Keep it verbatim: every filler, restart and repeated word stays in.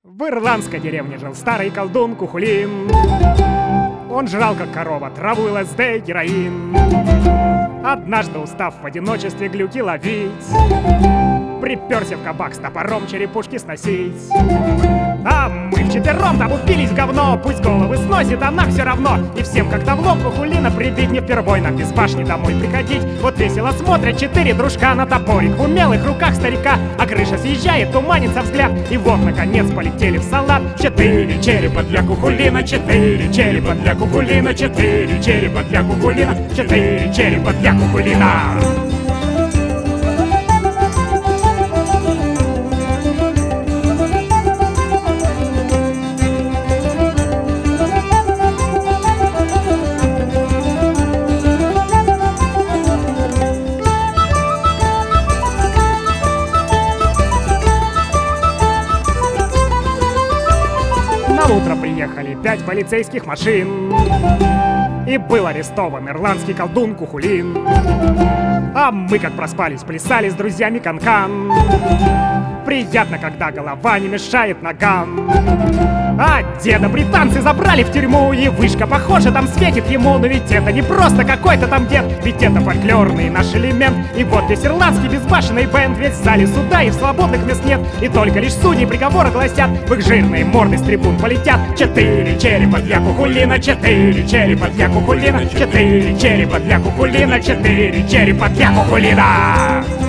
В ирландской деревне жил старый колдун Кухулин. Он жрал, как корова, траву, ЛСД, героин. Однажды, устав в одиночестве глюки ловить, приперся в кабак с топором черепушки сносить. А мы вчетвером там упились в говно. Пусть головы сносит, а нам все равно. И всем как-то в лоб Кухулина прибить. Не впервой нам без башни домой приходить. Вот весело смотрят четыре дружка на топорик в умелых руках старика. А крыша съезжает, туманится взгляд. И вот, наконец, полетели в салат. Четыре черепа для Кухулина, четыре черепа для Кухулина, четыре черепа для Кухулина, четыре черепа для Кухулина. На утро приехали пять полицейских машин, и был арестован ирландский колдун Кухулин. А мы, как проспались, плясали с друзьями канкан. Приятно, когда голова не мешает ногам. А деда британцы забрали в тюрьму, и вышка, похоже, там светит ему. Но ведь это не просто какой-то там дед, ведь это фольклорный наш элемент. И вот весь ирландский безбашенный бенд, весь в зале суда, и в свободных мест нет. И только лишь судьи приговор огласят, в их жирные морды с трибун полетят. Четыре черепа для Кухулина, четыре черепа для Кухулина, четыре черепа для Кухулина, четыре черепа для Кухулина.